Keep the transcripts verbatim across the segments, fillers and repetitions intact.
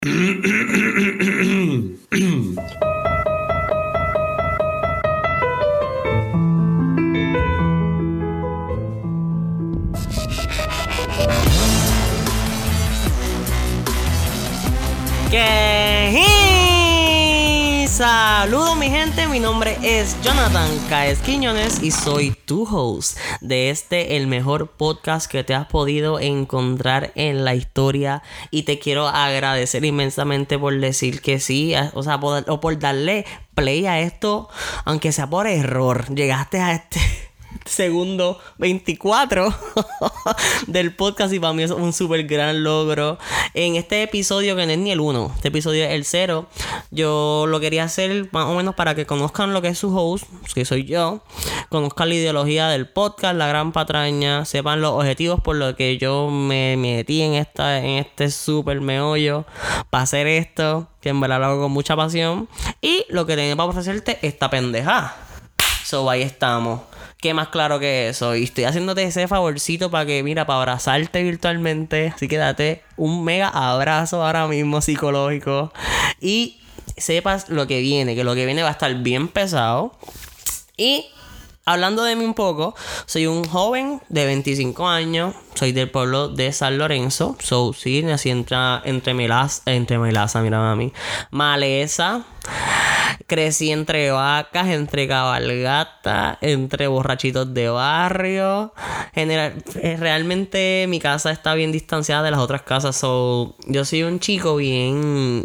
¿Qué? Saludos mi gente, mi nombre es Jonathan Caes Quiñones y soy tu host de este, el mejor podcast que te has podido encontrar en la historia. Y te quiero agradecer inmensamente por decir que sí, o sea, por, o por darle play a esto, aunque sea por error. Llegaste a este segundo veinticuatro del podcast y para mí es un súper gran logro. En este episodio, que no es ni el uno, este episodio es el cero, yo lo quería hacer más o menos para que conozcan lo que es su host, que soy yo, conozcan la ideología del podcast, la gran patraña, sepan los objetivos por los que yo me metí en esta en este súper meollo para hacer esto, que en verdad lo hago con mucha pasión, y lo que tengo para ofrecerte esta pendeja. So, ahí estamos. ¿Qué más claro que eso? Y estoy haciéndote ese favorcito para que, mira, para abrazarte virtualmente. Así que date un mega abrazo ahora mismo psicológico. Y sepas lo que viene, que lo que viene va a estar bien pesado. Y hablando de mí un poco, soy un joven de veinticinco años. Soy del pueblo de San Lorenzo. So, sí, nací entre, entre Melaza, entre Melaza, mira mami, Maleza. Crecí entre vacas, entre cabalgata, entre borrachitos de barrio. General, realmente mi casa está bien distanciada de las otras casas. So, yo soy un chico bien...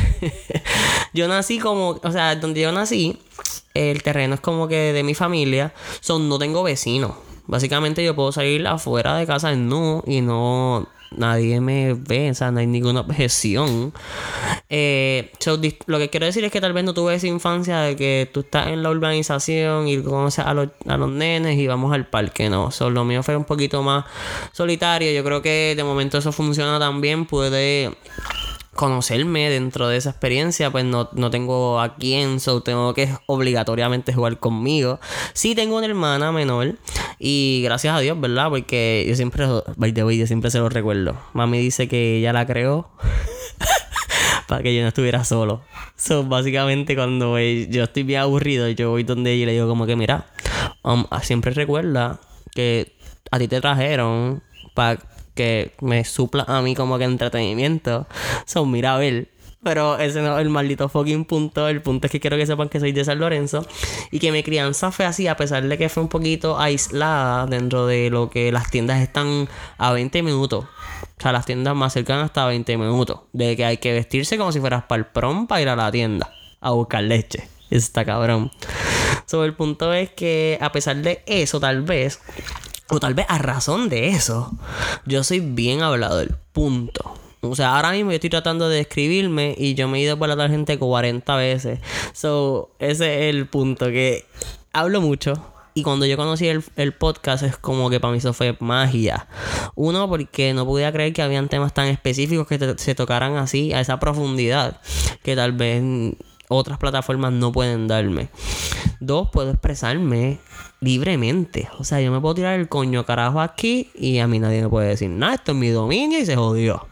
Yo nací como... O sea, donde yo nací, el terreno es como que de mi familia. So, no tengo vecinos. Básicamente yo puedo salir afuera de casa desnudo y no... Nadie me ve, o sea, no hay ninguna objeción. Eh, so, lo que quiero decir es que tal vez no tuve esa infancia de que tú estás en la urbanización y conoces a los, a los nenes y vamos al parque, no. So, lo mío fue un poquito más solitario. Yo creo que de momento eso funciona también. Pude conocerme dentro de esa experiencia. Pues no, no tengo a quién, so tengo que obligatoriamente jugar conmigo. Sí tengo una hermana menor y gracias a Dios, ¿verdad? Porque yo siempre, by the way, yo siempre se lo recuerdo. Mami dice que ella la creó para que yo no estuviera solo. So, básicamente cuando yo estoy bien aburrido, yo voy donde ella y le digo como que mira, um, siempre recuerda que a ti te trajeron para que me supla a mí como que entretenimiento. Son, mira a ver. Pero ese no es el maldito fucking punto. El punto es que quiero que sepan que soy de San Lorenzo y que mi crianza fue así, a pesar de que fue un poquito aislada dentro de lo que las tiendas están a veinte minutos. O sea, las tiendas más cercanas hasta veinte minutos. De que hay que vestirse como si fueras para el prom para ir a la tienda a buscar leche. Eso está cabrón. So, el punto es que a pesar de eso, tal vez... O tal vez a razón de eso, yo soy bien hablador, punto. O sea, ahora mismo yo estoy tratando de escribirme y yo me he ido por la tangente cuarenta veces. So, ese es el punto, que hablo mucho. Y cuando yo conocí el, el podcast es como que para mí eso fue magia. Uno, porque no podía creer que habían temas tan específicos que te, se tocaran así, a esa profundidad, que tal vez otras plataformas no pueden darme. Dos, puedo expresarme libremente. O sea, yo me puedo tirar el coño carajo aquí y a mí nadie me puede decir nada. Esto es mi dominio y se jodió.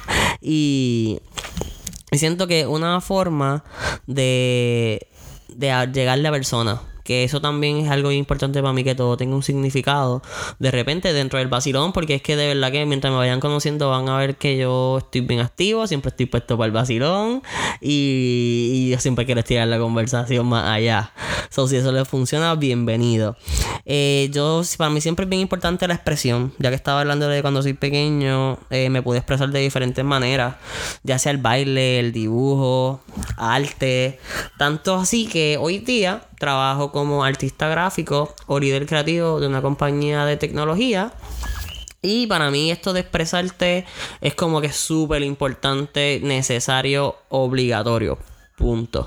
Y, y siento que una forma de, de llegarle a personas, que eso también es algo importante para mí, que todo tenga un significado de repente dentro del vacilón, porque es que de verdad que mientras me vayan conociendo van a ver que yo estoy bien activo, siempre estoy puesto para el vacilón y, y yo siempre quiero estirar la conversación más allá. So, si eso les funciona, bienvenido. Eh, yo, para mí siempre es bien importante la expresión, ya que estaba hablando de cuando soy pequeño, eh, me pude expresar de diferentes maneras, ya sea el baile, el dibujo, arte, tanto así que hoy día trabajo como artista gráfico o líder creativo de una compañía de tecnología. Y para mí esto de expresarte es como que súper importante, necesario, obligatorio. Punto.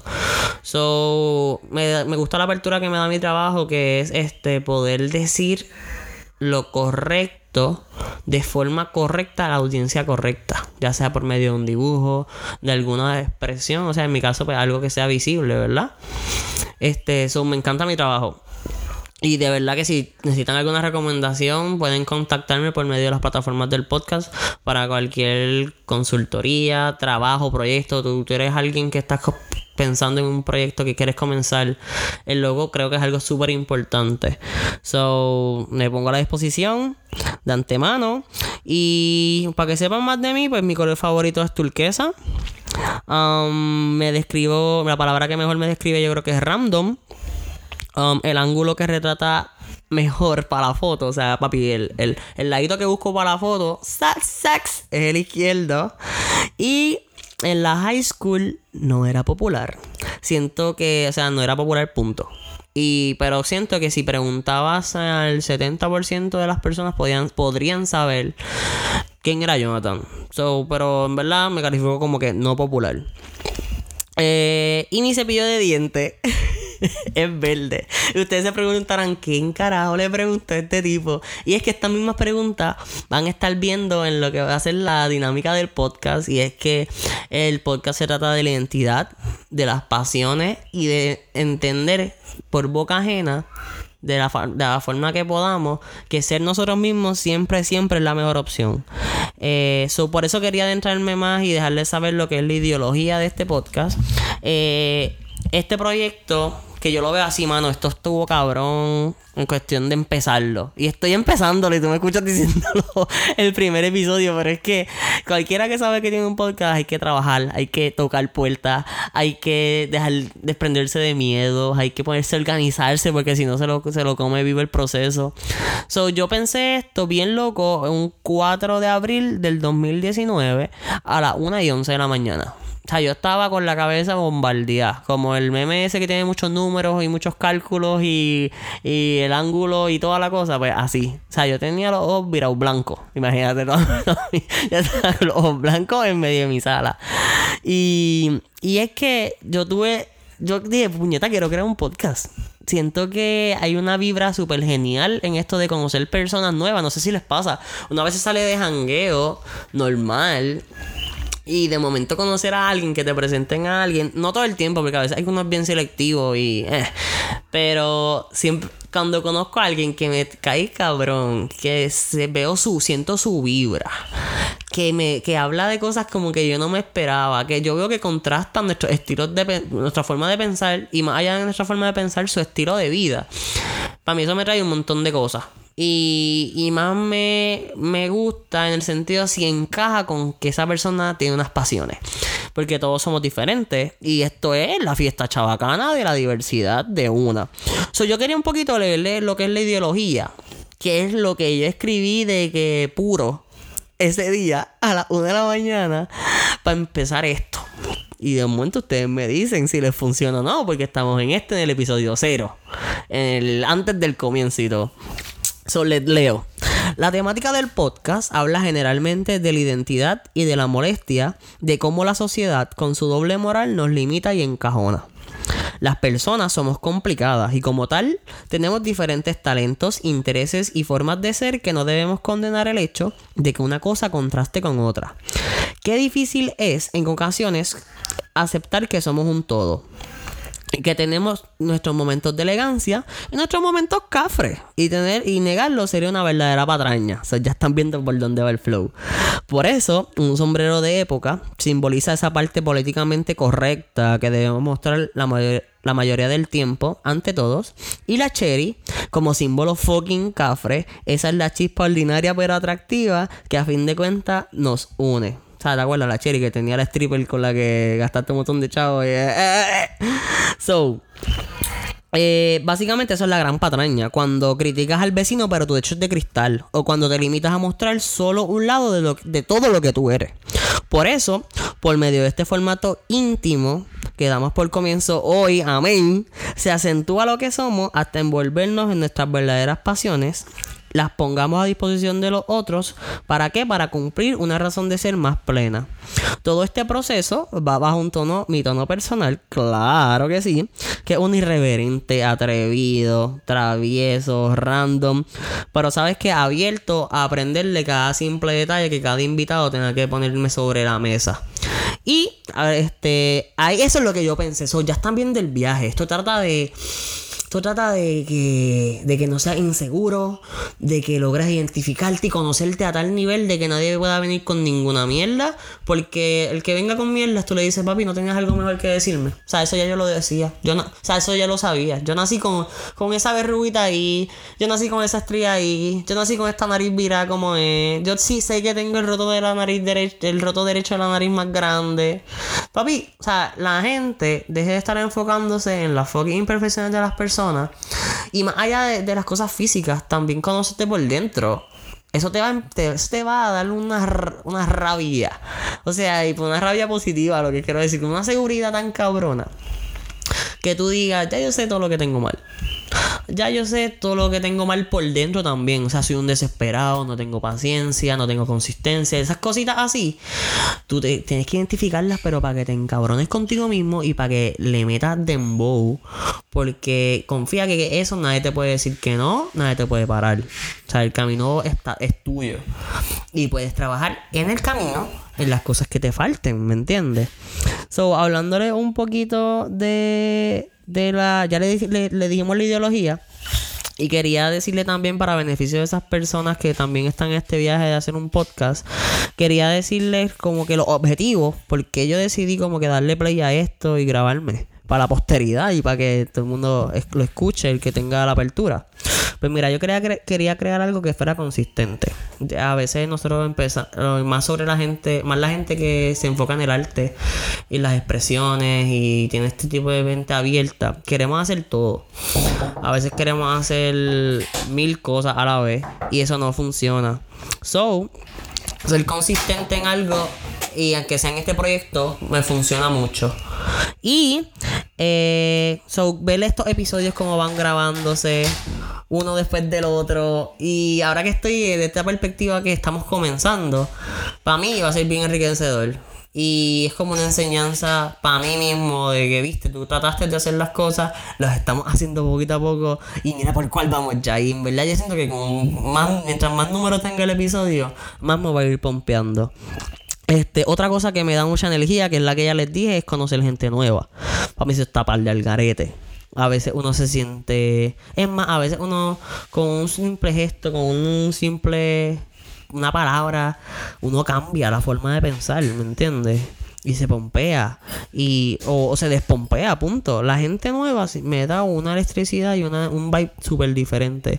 So, me, me gusta la apertura que me da mi trabajo, que es este poder decir lo correcto de forma correcta a la audiencia correcta, ya sea por medio de un dibujo, de alguna expresión, o sea, en mi caso pues algo que sea visible, ¿verdad? Este, so, me encanta mi trabajo. Y de verdad que si necesitan alguna recomendación, pueden contactarme por medio de las plataformas del podcast para cualquier consultoría, trabajo, proyecto. Tú, tú eres alguien que estás pensando en un proyecto que quieres comenzar. El logo creo que es algo súper importante. So, me pongo a la disposición de antemano. Y para que sepan más de mí, pues mi color favorito es turquesa. Um, me describo, la palabra que mejor me describe yo creo que es random. Um, el ángulo que retrata mejor para la foto, o sea, papi, el, el, el ladito que busco para la foto, sax, sax, es el izquierdo. Y en la high school no era popular. Siento que, o sea, no era popular, punto. Y, pero siento que si preguntabas al setenta por ciento de las personas podían, podrían saber quién era Jonathan. So, pero en verdad me calificó como que no popular. Eh, y mi cepillo de dientes es verde. Y ustedes se preguntarán ¿quién carajo le preguntó a este tipo? Y es que estas mismas preguntas van a estar viendo en lo que va a ser la dinámica del podcast. Y es que el podcast se trata de la identidad, de las pasiones y de entender por boca ajena, de la, de la forma que podamos, que ser nosotros mismos siempre, siempre es la mejor opción. Eh, so, por eso quería adentrarme más y dejarles saber lo que es la ideología de este podcast. Eh, este proyecto, que yo lo veo así, mano, esto estuvo cabrón en cuestión de empezarlo. Y estoy empezándolo y tú me escuchas diciéndolo el primer episodio, pero es que cualquiera que sabe que tiene un podcast hay que trabajar, hay que tocar puertas, hay que dejar desprenderse de miedos, hay que ponerse a organizarse porque si no se lo, se lo come vivo el proceso. So, yo pensé esto bien loco un cuatro de abril del dos mil diecinueve a las una y once de la mañana. O sea, yo estaba con la cabeza bombardeada. Como el meme ese que tiene muchos números y muchos cálculos y, y el ángulo y toda la cosa. Pues así. O sea, yo tenía los ojos virados blancos. Imagínate. ¿No? Ya estaba con los ojos blancos en medio de mi sala. Y, y es que yo tuve... Yo dije, puñeta, quiero crear un podcast. Siento que hay una vibra súper genial en esto de conocer personas nuevas. No sé si les pasa. Una vez se sale de jangueo normal... Y de momento conocer a alguien, que te presenten a alguien, no todo el tiempo, porque a veces hay unos bien selectivos y... Eh, pero siempre, cuando conozco a alguien que me cae cabrón, que se, veo su, siento su vibra, que me que habla de cosas como que yo no me esperaba, que yo veo que contrastan nuestros estilos de... nuestra forma de pensar y más allá de nuestra forma de pensar, su estilo de vida. Para mí eso me trae un montón de cosas. Y, y más me, me gusta en el sentido si encaja con que esa persona tiene unas pasiones. Porque todos somos diferentes. Y esto es la fiesta chabacana de la diversidad de una. So, yo quería un poquito leerle lo que es la ideología. Que es lo que yo escribí de que puro ese día a las una de la mañana para empezar esto. Y de momento ustedes me dicen si les funciona o no. Porque estamos en este, en el episodio cero. En el, antes del comienzo y todo. So, les leo. La temática del podcast habla generalmente de la identidad y de la molestia de cómo la sociedad con su doble moral nos limita y encajona. Las personas somos complicadas y como tal tenemos diferentes talentos, intereses y formas de ser que no debemos condenar el hecho de que una cosa contraste con otra. Qué difícil es en ocasiones aceptar que somos un todo. Que tenemos nuestros momentos de elegancia y nuestros momentos cafres. Y tener y negarlo sería una verdadera patraña. O sea, ya están viendo por dónde va el flow. Por eso, un sombrero de época simboliza esa parte políticamente correcta que debemos mostrar la, mayor, la mayoría del tiempo ante todos. Y la cherry, como símbolo fucking cafre, esa es la chispa ordinaria pero atractiva que a fin de cuentas nos une. O sea, ¿te acuerdas la cherry que tenía la stripper con la que gastaste un montón de chavos? Y, eh, eh. So, eh, básicamente eso es la gran patraña. Cuando criticas al vecino pero tu techo es de cristal. O cuando te limitas a mostrar solo un lado de, lo, de todo lo que tú eres. Por eso, por medio de este formato íntimo que damos por comienzo hoy, amén, se acentúa lo que somos hasta envolvernos en nuestras verdaderas pasiones. Las pongamos a disposición de los otros. ¿Para qué? Para cumplir una razón de ser más plena. Todo este proceso va bajo un tono, mi tono personal, claro que sí, que es un irreverente, atrevido, travieso, random, pero sabes que abierto a aprenderle cada simple detalle que cada invitado tenga que ponerme sobre la mesa. Y a ver, este, ahí, eso es lo que yo pensé. So, ya están viendo el viaje. Esto trata de... esto trata de que, de que no seas inseguro, de que logres identificarte y conocerte a tal nivel de que nadie pueda venir con ninguna mierda, porque el que venga con mierdas tú le dices, papi, no tenías algo mejor que decirme. O sea, eso ya yo lo decía, yo no, o sea, eso ya lo sabía. Yo nací con, con esa verruguita ahí, yo nací con esa estría ahí, yo nací con esta nariz virada como es, yo sí sé que tengo el roto de la nariz derecho, el roto derecho de la nariz más grande. Papi, o sea, la gente deje de estar enfocándose en las fucking imperfecciones de las personas. Y más allá de, de las cosas físicas, también conócete por dentro. Eso te va, te, eso te va a dar una, una rabia. O sea, y por una rabia positiva, lo que quiero decir, con una seguridad tan cabrona, que tú digas, ya yo sé todo lo que tengo mal. Ya yo sé todo lo que tengo mal por dentro también. O sea, soy un desesperado, no tengo paciencia, no tengo consistencia. Esas cositas así, tú te, tienes que identificarlas, pero para que te encabrones contigo mismo y para que le metas dembow. Porque confía que eso nadie te puede decir que no, nadie te puede parar. O sea, el camino está, es tuyo. Y puedes trabajar en el camino, en las cosas que te falten, ¿me entiendes? So, hablándole un poquito de... de la ya le, le, le dijimos la ideología, y quería decirle también, para beneficio de esas personas que también están en este viaje de hacer un podcast, quería decirles como que los objetivos, porque yo decidí como que darle play a esto y grabarme para la posteridad y para que todo el mundo lo escuche, el que tenga la apertura. Pues mira, yo quería, cre- quería crear algo que fuera consistente. A veces nosotros empezamos, más sobre la gente, más la gente que se enfoca en el arte y las expresiones y tiene este tipo de mente abierta, queremos hacer todo. A veces queremos hacer mil cosas a la vez y eso no funciona. So, ser consistente en algo, y aunque sea en este proyecto, me funciona mucho. Y eh, so, ver estos episodios como van grabándose uno después del otro. Y ahora que estoy de esta perspectiva que estamos comenzando, para mí va a ser bien enriquecedor. Y es como una enseñanza para mí mismo de que, viste, tú trataste de hacer las cosas, las estamos haciendo poquito a poco y mira por cuál vamos ya. Y en verdad yo siento que con más, mientras más números tenga el episodio, más me va a ir pompeando. Este, otra cosa que me da mucha energía, que es la que ya les dije, es conocer gente nueva. Para mí eso está par de algarete. A veces uno se siente... Es más, a veces uno con un simple gesto, con un simple... una palabra, uno cambia la forma de pensar, ¿me entiendes? Y se pompea y o, o se despompea, punto. La gente nueva me da una electricidad y una, un vibe súper diferente.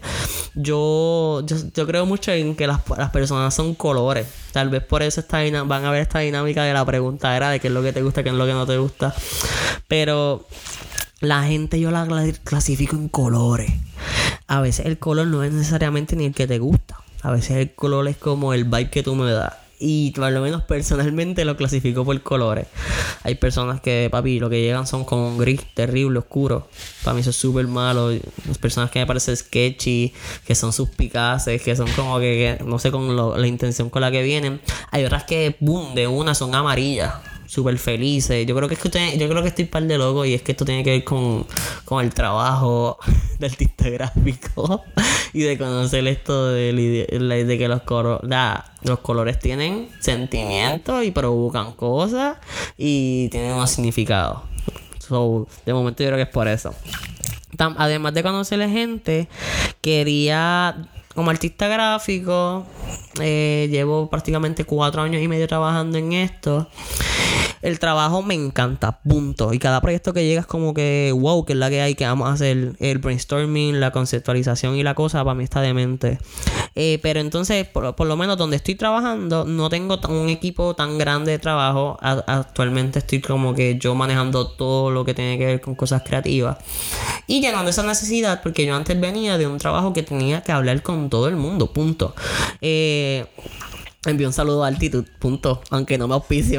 Yo, yo yo creo mucho en que las, las personas son colores. Tal vez por eso esta dinam- van a ver esta dinámica de la pregunta era de qué es lo que te gusta, qué es lo que no te gusta. Pero la gente yo la clasifico en colores. A veces el color no es necesariamente ni el que te gusta. A veces el color es como el vibe que tú me das. Y por lo menos personalmente lo clasifico por colores. Hay personas que, papi, lo que llegan son con un gris terrible, oscuro. Para mí eso es súper malo. Las personas que me parecen sketchy, que son suspicaces, que son como que, que no sé, con lo, la intención con la que vienen. Hay otras que, boom, de una son amarillas, súper felices. Yo creo que es que usted, yo creo que estoy par de loco, y es que esto tiene que ver con, con el trabajo de artista gráfico y de conocer esto de, de, de que los, coro, da, los colores tienen sentimientos y provocan cosas y tienen un significado. So, de momento yo creo que es por eso. Tam, además de conocerle gente, quería... Como artista gráfico, eh, llevo prácticamente cuatro años y medio trabajando en esto. El trabajo me encanta, punto. Y cada proyecto que llega es como que, wow, que es la que hay, que vamos a hacer. El brainstorming, la conceptualización y la cosa, para mí está demente. Eh, pero entonces, por, por lo menos donde estoy trabajando, no tengo un equipo tan grande de trabajo. A, actualmente estoy como que yo manejando todo lo que tiene que ver con cosas creativas. Y llenando esa necesidad, porque yo antes venía de un trabajo que tenía que hablar con todo el mundo, punto. Eh... Envío un saludo a Altitud, punto. Aunque no me auspicio.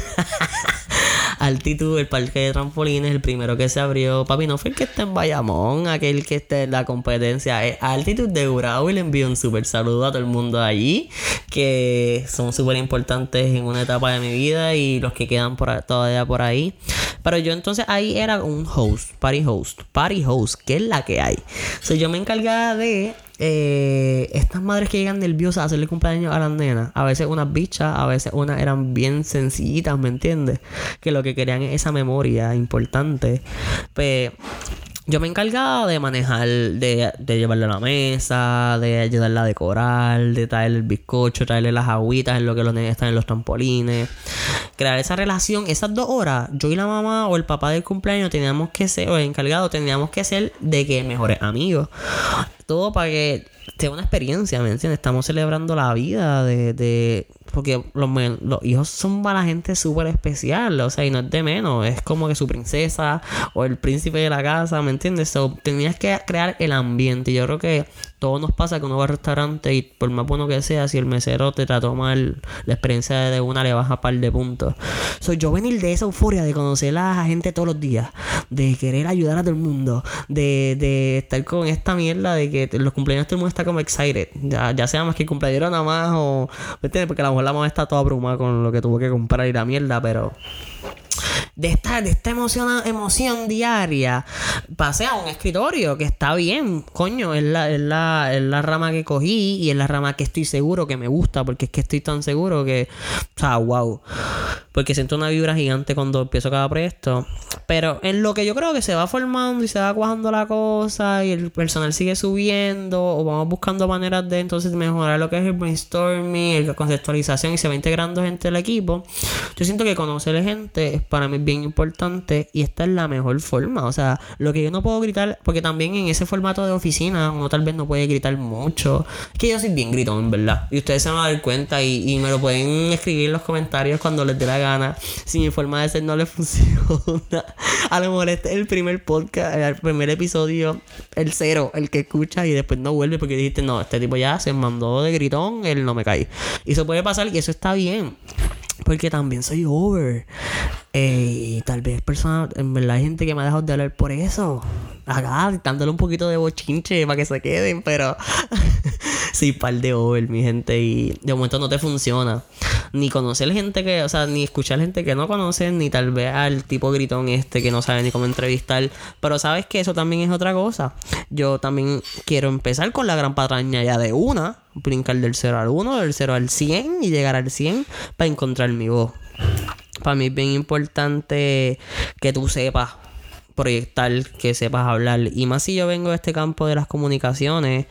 Altitud, el parque de trampolines, el primero que se abrió. Papi, no fue el que está en Bayamón, aquel que está en la competencia. Es Altitud de Gurabo, y le envío un súper saludo a todo el mundo allí, que son súper importantes en una etapa de mi vida y los que quedan por, todavía por ahí. Pero yo entonces ahí era un host, party host, party host, que es la que hay. O sea, yo me encargaba de... Eh, estas madres que llegan nerviosas a hacerle cumpleaños a las nenas, a veces unas bichas, a veces unas eran bien sencillitas, ¿me entiendes? Que lo que querían es esa memoria importante. Pues yo me encargaba de manejar, de, de llevarle a la mesa, de ayudarla a decorar, de traerle el bizcocho, traerle las agüitas en lo que los nenes están en los trampolines. Crear esa relación, esas dos horas, yo y la mamá o el papá del cumpleaños teníamos que ser, o el encargado, teníamos que ser de que mejores amigos. Todo para que sea una experiencia, ¿me entiendes? Estamos celebrando la vida de... de porque los, los hijos son para la gente súper especial, o sea, y no es de menos, es como que su princesa o el príncipe de la casa, ¿me entiendes? So, tenías que crear el ambiente. Yo creo que todo nos pasa que uno va al restaurante y por más bueno que sea, si el mesero te trató mal, la experiencia de una le baja un par de puntos. So, yo venir de esa euforia de conocer a la gente todos los días, de querer ayudar a todo el mundo, de, de estar con esta mierda de que los cumpleaños todo el mundo está como excited, ya, ya sea más que el cumpleaños nada más o, ¿me entiendes? Porque a lo mejor la mamá está toda abrumada con lo que tuvo que comprar y la mierda, pero de esta, de esta emoción, emoción diaria pasé a un escritorio que está bien, coño, es la, es la, es la rama que cogí y es la rama que estoy seguro que me gusta, porque es que estoy tan seguro que, o sea, wow, porque siento una vibra gigante cuando empiezo cada proyecto. Pero en lo que yo creo que se va formando y se va cuajando la cosa y el personal sigue subiendo, o vamos buscando maneras de entonces mejorar lo que es el brainstorming, la conceptualización, y se va integrando gente del equipo, yo siento que conocer gente es para mí bien importante, y esta es la mejor forma. O sea, lo que yo no puedo gritar, porque también en ese formato de oficina uno tal vez no puede gritar mucho, es que yo soy bien gritón, en verdad, y ustedes se van a dar cuenta y, y me lo pueden escribir en los comentarios cuando les dé la gana si mi forma de ser no les funciona. A lo mejor este es el primer podcast, el primer episodio, el cero, el que escucha y después no vuelve porque dijiste, no, este tipo ya se mandó de gritón, él no me cae. Y eso puede pasar y eso está bien, porque también soy over. Eh, y tal vez personas, en verdad hay gente que me ha dejado de hablar por eso. Acá, dándole un poquito de bochinche para que se queden, pero sí, par de over, mi gente. Y de momento no te funciona. Ni conocer gente que, o sea, ni escuchar gente que no conocen, ni tal vez al tipo gritón este que no sabe ni cómo entrevistar. Pero sabes que eso también es otra cosa. Yo también quiero empezar con la gran patraña ya de una. Brincar del cero al uno, del cero al cien y llegar al cien para encontrar mi voz. Para mí es bien importante que tú sepas proyectar, que sepas hablar. Y más si yo vengo de este campo de las comunicaciones,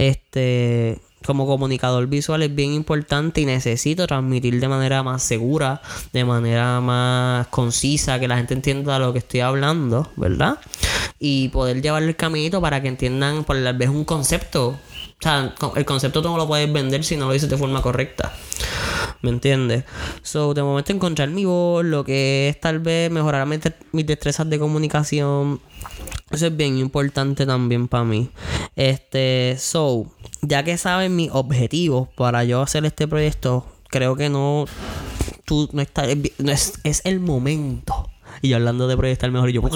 este, como comunicador visual es bien importante y necesito transmitir de manera más segura, de manera más concisa, que la gente entienda lo que estoy hablando, ¿verdad? Y poder llevarle el caminito para que entiendan por tal vez un concepto. O sea, el concepto tú no lo puedes vender si no lo dices de forma correcta. ¿Me entiendes? So, de momento encontrar mi voz, lo que es tal vez mejorar mis, mis destrezas de comunicación. Eso es bien importante también para mí. Este, so, ya que saben mis objetivos para yo hacer este proyecto, creo que no, tú no estás, no es, es el momento. Y yo hablando de proyectar mejor, y yo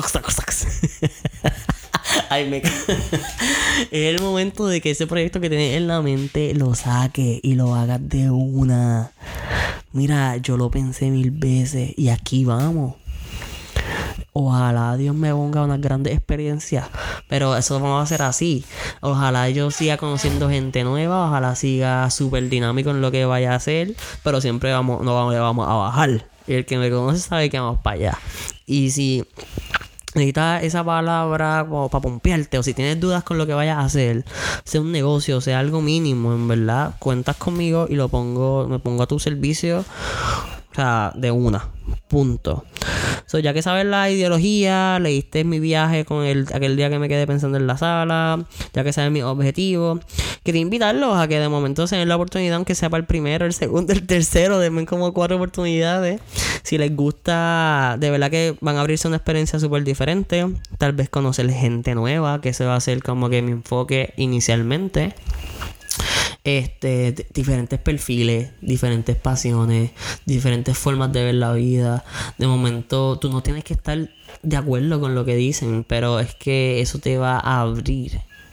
ay, me es el momento de que ese proyecto que tienes en la mente lo saques y lo hagas de una. Mira, yo lo pensé mil veces y aquí vamos. Ojalá Dios me ponga unas grandes experiencias, pero eso vamos a hacer así. Ojalá yo siga conociendo gente nueva, ojalá siga súper dinámico en lo que vaya a hacer, pero siempre vamos, no vamos, vamos a bajar. Y el que me conoce sabe que vamos para allá. Y si necesitas esa palabra como para pompearte, o si tienes dudas con lo que vayas a hacer, sea un negocio, sea algo mínimo, en verdad, cuentas conmigo y lo pongo, me pongo a tu servicio, o sea, de una, punto. So, ya que sabes la ideología, leíste mi viaje con el aquel día que me quedé pensando en la sala, ya que sabes mis objetivos, quería invitarlos a que de momento se den la oportunidad, aunque sea para el primero, el segundo, el tercero, denme como cuatro oportunidades. Si les gusta, de verdad que van a abrirse una experiencia súper diferente. Tal vez conocer gente nueva, que se va a hacer como que mi enfoque inicialmente. Este, d- diferentes perfiles, diferentes pasiones, diferentes formas de ver la vida. De momento, tú no tienes que estar de acuerdo con lo que dicen, pero es que eso te va a abrir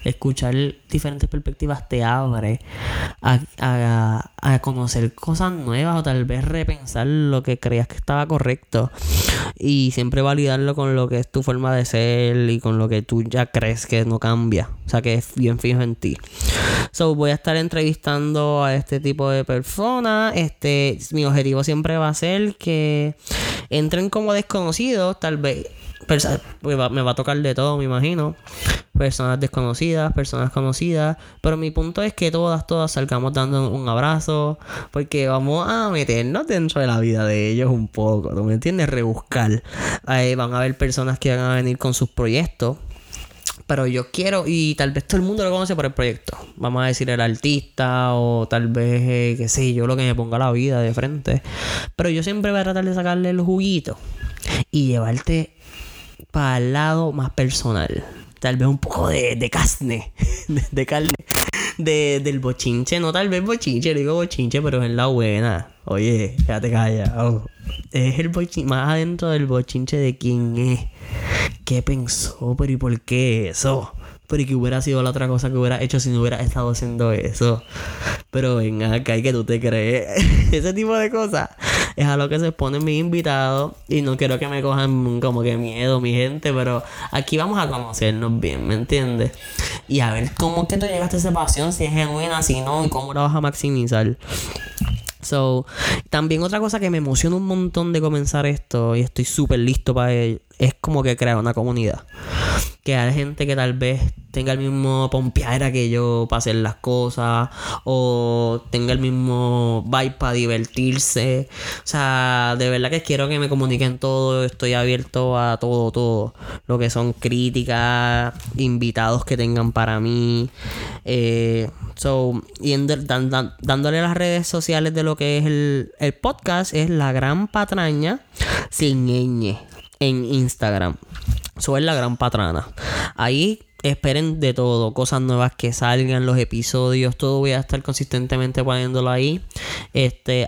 escuchar diferentes perspectivas te abre a, a, a conocer cosas nuevas o tal vez repensar lo que creías que estaba correcto y siempre validarlo con lo que es tu forma de ser y con lo que tú ya crees que no cambia, o sea que es bien fijo en ti. So voy a estar entrevistando a este tipo de personas. Este, mi objetivo siempre va a ser que entren como desconocidos, tal vez perso- me, va, me va a tocar de todo, me imagino. Personas desconocidas, personas conocidas. Pero mi punto es que todas, todas salgamos dando un abrazo. Porque vamos a meternos dentro de la vida de ellos un poco. ¿Tú me entiendes? Rebuscar. Ahí van a haber personas que van a venir con sus proyectos. Pero yo quiero, y tal vez todo el mundo lo conoce por el proyecto. Vamos a decir el artista o tal vez, eh, qué sé yo, lo que me ponga la vida de frente. Pero yo siempre voy a tratar de sacarle el juguito y llevarte para el lado más personal. Tal vez un poco de, de carne, de, de carne, de, del bochinche. No tal vez bochinche, digo bochinche, pero es la buena. Oye, quédate callado. Es el bochinche, más adentro del bochinche de quién es. ¿Qué pensó? ¿Pero y por qué eso? ¿Pero y qué hubiera sido la otra cosa que hubiera hecho si no hubiera estado haciendo eso? Pero ven acá, ¿y que tú te crees? Ese tipo de cosas es a lo que se exponen mis invitados. Y no quiero que me cojan como que miedo, mi gente. Pero aquí vamos a conocernos bien, ¿me entiendes? Y a ver cómo es que tú llegaste a esa pasión, si es genuina, si no, y cómo la vas a maximizar. So, también otra cosa que me emociona un montón de comenzar esto, y estoy súper listo para ello, es como que crear una comunidad. Que haya gente que tal vez tenga el mismo pompeadera que yo para hacer las cosas, o tenga el mismo vibe para divertirse. O sea, de verdad que quiero que me comuniquen todo. Estoy abierto a todo, todo. Lo que son críticas, invitados que tengan para mí. Eh, so, y en, dan, dan, dándole las redes sociales de lo que es el, el podcast, es La Gran Patraña sin ñ en Instagram. Eso es La Gran Patrana. Ahí esperen de todo, cosas nuevas que salgan, los episodios, todo voy a estar consistentemente poniéndolo ahí. Este,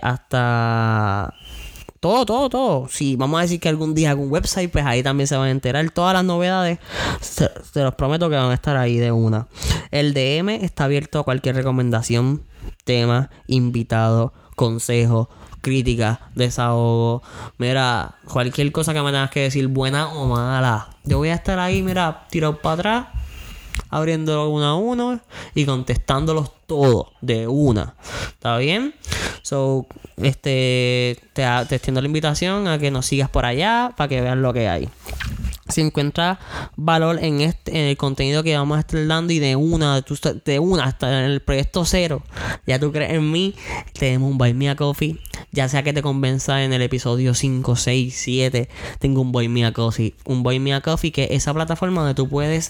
hasta todo, todo, todo. Si vamos a decir que algún día hago un website, pues ahí también se van a enterar todas las novedades. Se, se los prometo que van a estar ahí de una. El D M está abierto a cualquier recomendación, tema, invitado, consejo, crítica, desahogo. Mira, cualquier cosa que me tengas que decir, buena o mala, yo voy a estar ahí, mira, tirado para atrás, abriéndolo uno a uno y contestándolos todos de una. ¿Está bien? So, este, te, te extiendo la invitación a que nos sigas por allá para que veas lo que hay. Si encuentras valor en este en el contenido que vamos a estar dando y de una de una hasta en el proyecto cero, ya tú crees en mí, tenemos un Buy Me a Coffee. Ya sea que te convenza en el episodio cinco, seis, siete, tengo un Buy Me a Coffee. Un Buy Me a Coffee, que es esa plataforma donde tú puedes,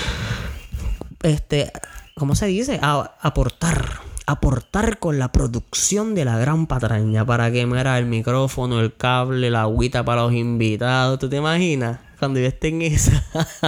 este, ¿cómo se dice? A, aportar. Aportar con la producción de La Gran Patraña. Para que mira el micrófono, el cable, la agüita para los invitados. ¿Tú te imaginas? Cuando yo esté en esa.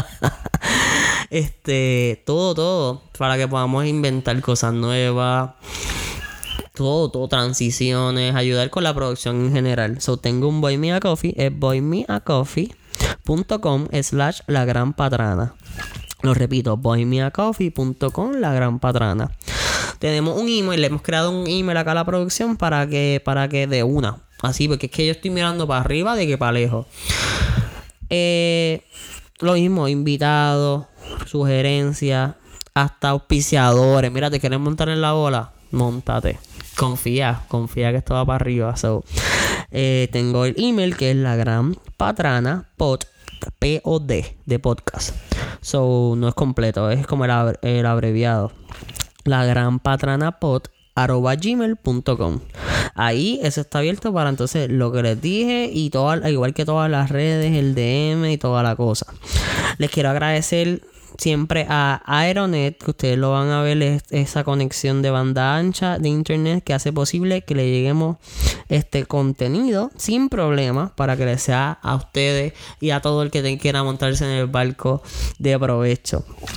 este, todo, todo. Para que podamos inventar cosas nuevas. Todo, todo, transiciones, ayudar con la producción en general. So, tengo un Buy Me a Coffee, es buymeacoffee.com slash La Gran Patrana. Lo repito, buymeacoffee.com La Gran Patrana. Tenemos un email, le hemos creado un email acá a la producción para que, para que de una. Así, porque es que yo estoy mirando para arriba de que para lejos. Eh, lo mismo, invitados, sugerencias, hasta auspiciadores. Mira, ¿te quieres montar en la ola? Móntate. Confía, confía que esto va para arriba. So, eh, tengo el email que es La Gran Patrana Pod, P O D de podcast. So, no es completo, es como el, abre, el abreviado. La Gran Patrana Pod arroba gmail punto com. Ahí eso está abierto para entonces lo que les dije y todo, igual que todas las redes, el D M y toda la cosa. Les quiero agradecer siempre a Aeronet, que ustedes lo van a ver, es esa conexión de banda ancha de internet que hace posible que le lleguemos este contenido sin problema para que les sea a ustedes y a todo el que te quiera montarse en el barco de provecho.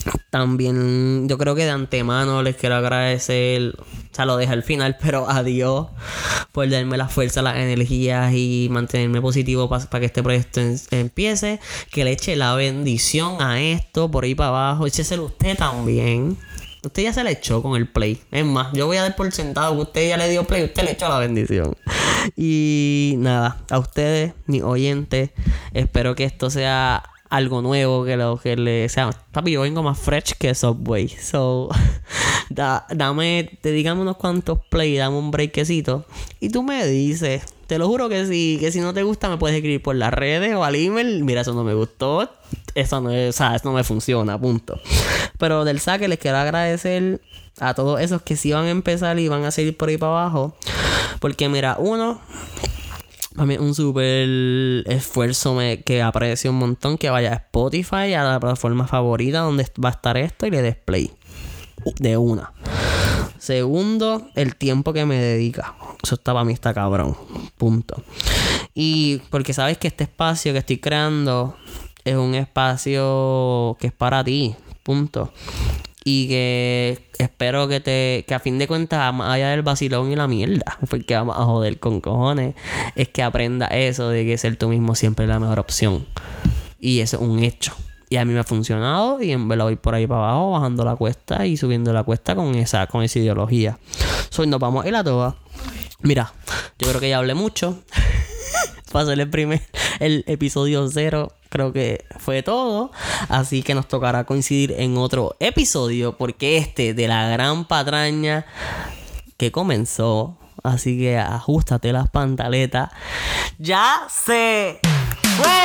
También yo creo que de antemano les quiero agradecer, o sea, lo dejé al final, pero a Dios por darme la fuerza, las energías y mantenerme positivo para pa que este proyecto en, empiece. Que le eche la bendición a esto por ahí para abajo. Écheselo usted también. Usted ya se le echó con el play. Es más, yo voy a dar por sentado que usted ya le dio play, usted le echó la bendición. Y nada, a ustedes, mis oyentes, espero que esto sea algo nuevo, que lo que le sea. Papi, yo vengo más fresh que Subway. So, da, dame, dedícame unos cuantos play, dame un breakcito. Y tú me dices, te lo juro que si, que si no te gusta, me puedes escribir por las redes o al email. Mira, eso no me gustó. Eso no es, o sea, eso no me funciona, punto. Pero del saque les quiero agradecer a todos esos que sí van a empezar y van a seguir por ahí para abajo. Porque mira, uno, para mí es un súper esfuerzo me, que aprecio un montón que vaya a Spotify, a la plataforma favorita donde va a estar esto y le des play. De una. Segundo, el tiempo que me dedica. Eso está para mí está cabrón. Punto. Y porque sabes que este espacio que estoy creando es un espacio que es para ti. Punto. Y que espero que te... Que a fin de cuentas, más allá del vacilón y la mierda, porque vamos a joder con cojones, es que aprenda eso de que ser tú mismo siempre es la mejor opción. Y eso es un hecho. Y a mí me ha funcionado y en verdad voy por ahí para abajo, bajando la cuesta y subiendo la cuesta con esa, con esa ideología. Soy nos vamos a ir a todas. Mira, yo creo que ya hablé mucho. Para hacer el primer... El episodio cero... Creo que fue todo. Así que nos tocará coincidir en otro episodio. Porque este de la gran patraña que comenzó. Así que ajustate las pantaletas. ¡Ya se fue!